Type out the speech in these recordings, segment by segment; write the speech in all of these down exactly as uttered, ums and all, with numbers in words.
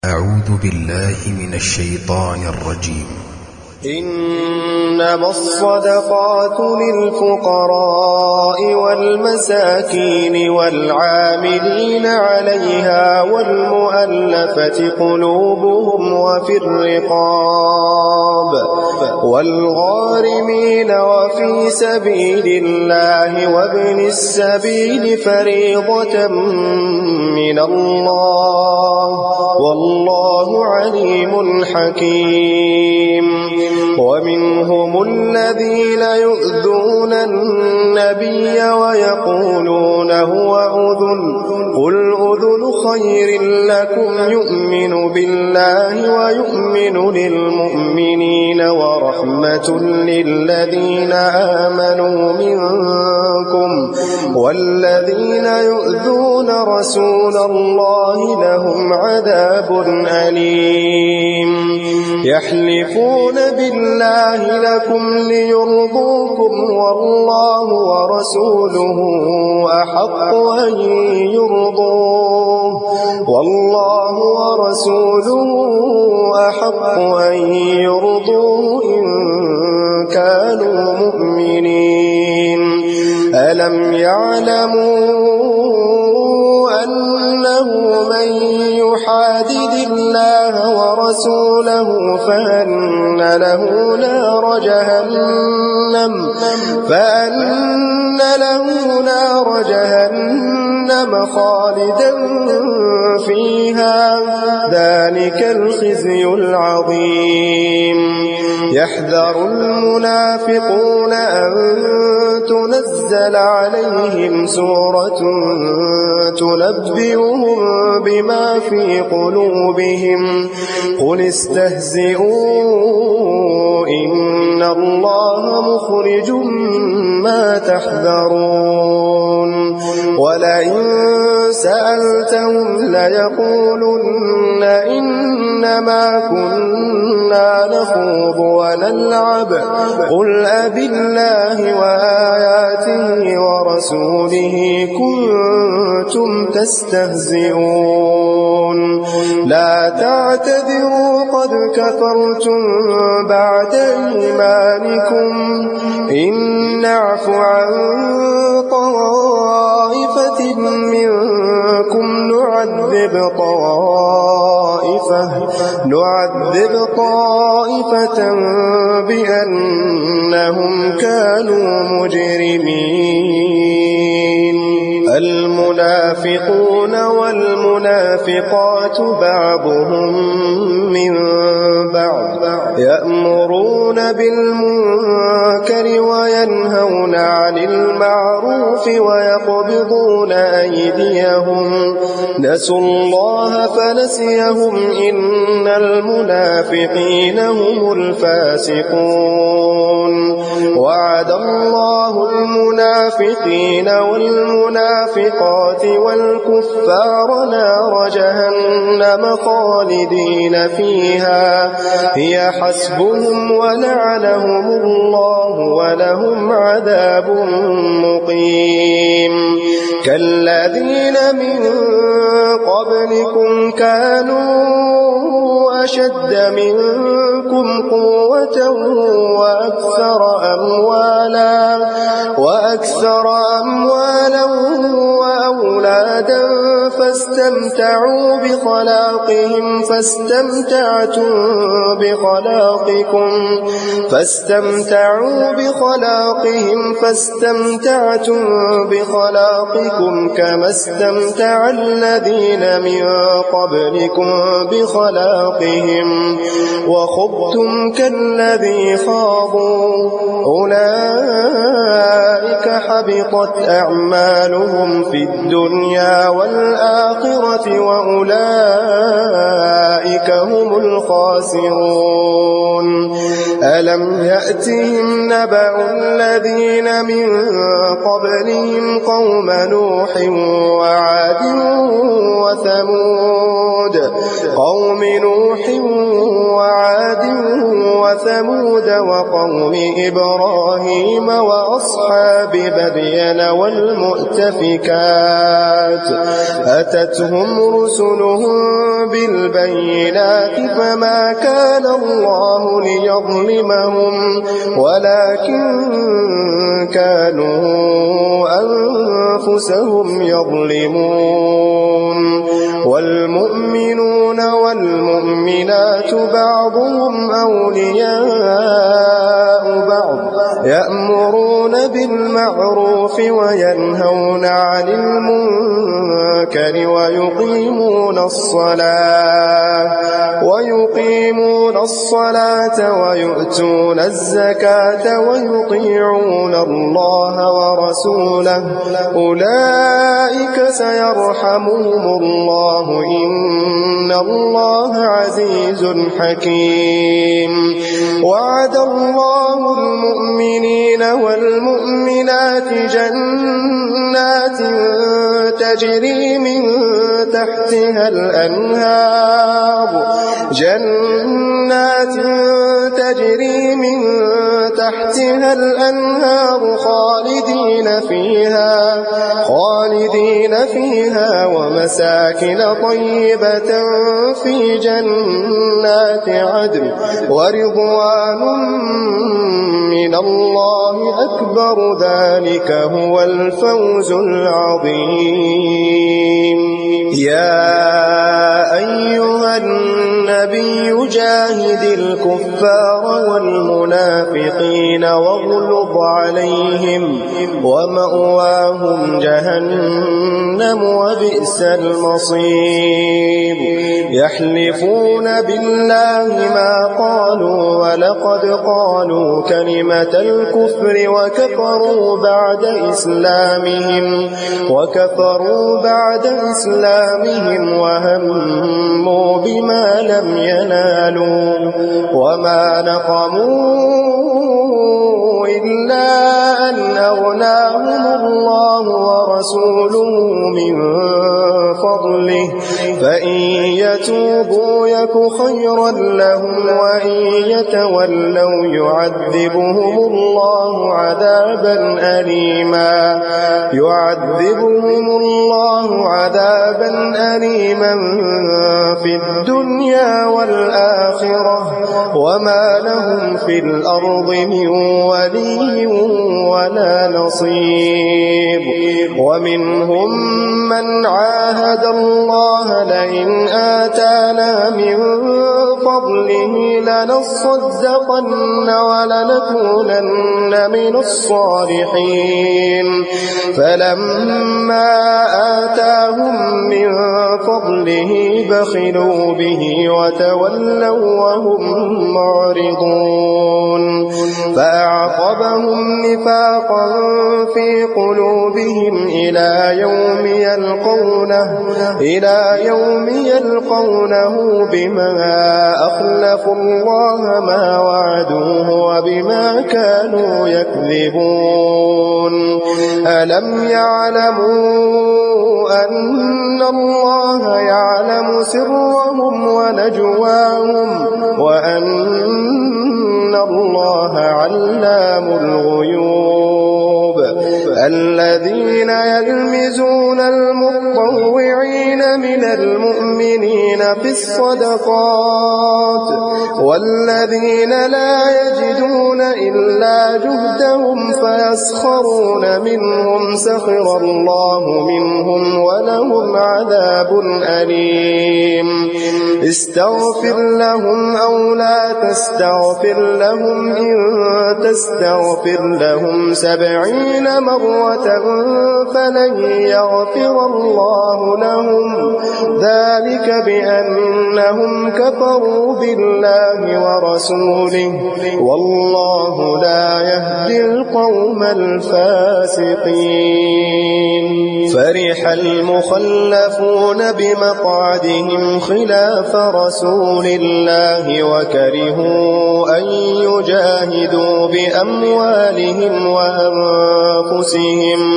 أعوذ بالله من الشيطان الرجيم. إنما الصدقات للفقراء والمساكين والعاملين عليها والمؤلفة قلوبهم وفي الرقاب والغارمين وفي سبيل الله وابن السبيل فريضة من الله والله عليم حكيم. ومنهم الذين يؤذون النبي ويقولون هو أذن قل أذن خير لكم يؤمن بالله ويؤمن للمؤمنين ورحمة للذين آمنوا منكم والذين يؤذون رسول الله لهم عذاب أليم. يحلفون بالله لكم ليرضوكم والله ورسوله أحق أن يرضوه والله ورسوله أحق أن يرضوه إن كانوا مؤمنين. ألم يعلموا أنه من يحادد الله ورسوله فأن له نار جهنم فأن له نار جهنم خالدا فيها ذلك الخزي العظيم. يحذر المنافقون أن تنزل عليهم سورة تنبئهم بما في قلوبهم قل استهزئوا إن الله مخرج ما تحذرون. ولئن سألتهم ليقولن إنما كنا نخوض ونلعب قل أبالله وآياته ورسوله كنتم تستهزئون. لا تعتذروا قد كفرتم بعد إيمانكم إن نعف عن طائفة منكم نعذب طائفة نعذب طائفة بأنهم كانوا مجرمين. المنافقون والمنافقات بعضهم من بعض يأمرون بالمنكر وينهون عن المعروف ويقبضون أيديهم نسوا الله فنسيهم إن المنافقين هم الفاسقون. وعد الله المنافقين والمنافقات والكفار نار جهنم خالدين فيها هي حسبهم ولعنهم الله ولهم عذاب مقيم. كالذين من قبلكم كانوا أشد منكم قوة وأكثر أموالا وأكثر أموالا وأولادا فاستمتعوا بخلاقهم فاستمتعتم بخلاقكم فاستمتعوا بخلاقهم فاستمتعتم بخلاقكم كما استمتع الذين من قبلكم بخلاقهم وخضتم كالذي خاضوا أولئك حبطت أعمالهم في الدنيا والآخرة وأولئك هم الخاسرون. ألم يأتهم نبأ الذين من قبلهم قوم نوح وعاد وثمود قوم نوح وعاد وثمود وقوم إبراهيم وأصحاب مدين والمؤتفكات أتتهم رسلهم بالبينات فما كان الله ليظلمهم ولكن كانوا أنفسهم يظلمون والمؤمنون والمؤمنات بعضهم أولياء بعض يأمرون بالمعروف وينهون عن المنكر ويقيمون الصلاة ويقيمون الصلاة ويؤتون الزكاة ويطيعون الله ورسوله أولئك سيرحمهم الله إن الله عزيز حكيم وعد الله المؤمنين والمؤمنات جنات تجري من تحتها الأنهار جنات تجري من تحتها الأنهار خالدين فيها خالدين فيها ومساكن طيبة في جنات عدن ورضوان من الله أكبر ذلك هو الفوز العظيم يا أيها النبي جاهد الكفار والمنافقين واغلظ عليهم ومأواهم جهنم وبئس المصير يحلفون بالله ما قالوا ولقد قالوا كلمة الكفر وكفروا بعد إسلامهم وكفروا بعد إسلامهم وهموا بما لم ينالوا وما نقموا إلا أن أغناهم الله ورسوله من فضله فإن يتوبوا يك خيرا لهم وإن يتولوا يعذبهم الله عذابا أليما يعذبهم الله عذابا أليما في الدنيا والآخرة وما لهم في الأرض من ولي ولا نصير ومنهم من عاهد الله لئن آتانا من فضله لنصدقن ولنكونن من الصالحين فلما آتاهم من فضله بخلوا به وتولوا وهم معرضون فأعقبهم نفاقا في قلوبهم إلى يوم يلقونه إلى يوم يلقونه بما أخلفوا الله ما وعدوه وبما كانوا يكذبون ألم يعلموا أن الله يعلم سرهم ونجواهم وأن الله علام الغيوب الذين يلمزون المطوعين من المؤمنين في الصدقات والذين لا يجدون إلا جهدهم فيسخرون منهم سخر الله منهم ولهم عذاب أليم استغفر لهم أو لا تستغفر لهم إن تستغفر لهم سبعين مرة مرة فلن يغفر الله لهم، ذلك بأنهم كفروا بالله ورسوله، والله لا يهدي القوم الفاسقين. فرح المخلفون بمقعدهم خلاف رسول الله وكرهوا أن يجاهدوا بأموالهم وأنفسهم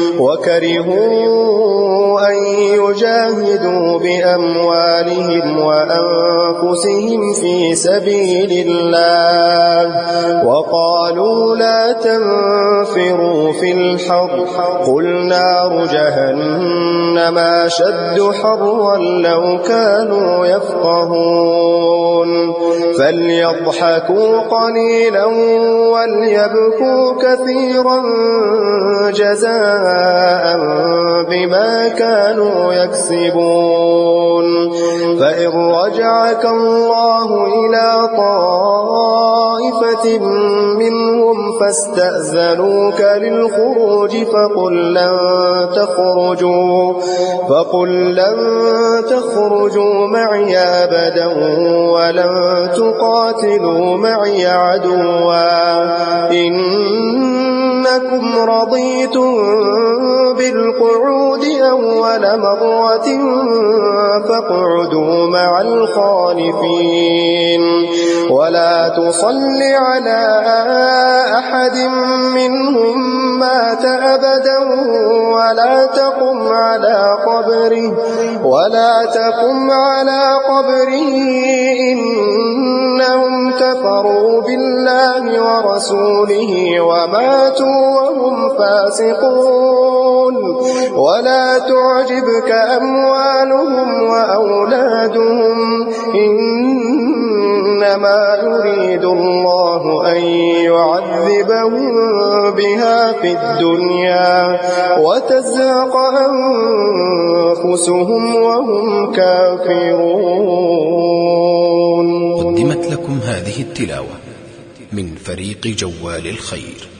وكرهوا أن يجاهدوا بأموالهم وأنفسهم في سبيل الله، وقالوا لا تنفروا في الحر، قل نار جهنم أشد حرا لو كانوا يفقهون. فليضحكوا قليلا وليبكوا كثيرا جزاء بما كانوا يكسبون. فإن رجعك الله إلى طائفة منهم فاستأذنوك للخروج فقل لن تخرجوا فقل لن تخرجوا معي أبدا ولن تقاتلوا معي عدوا، إنكم رضيتم بالقعود أول مرة فاقعدوا مع الخالفين، ولا تصل على أحد منهم مات أبدا ولا تقم على قبره ولا تقم على قبره إنهم كفروا بالله ورسوله وماتوا وهم فاسقون. ولا تعجبك أموالهم وأولادهم، إنما يريد الله أن يعذبهم بها في الدنيا وتزهق أنفسهم وهم كافرون. قدمت لكم هذه التلاوة من فريق جوال الخير.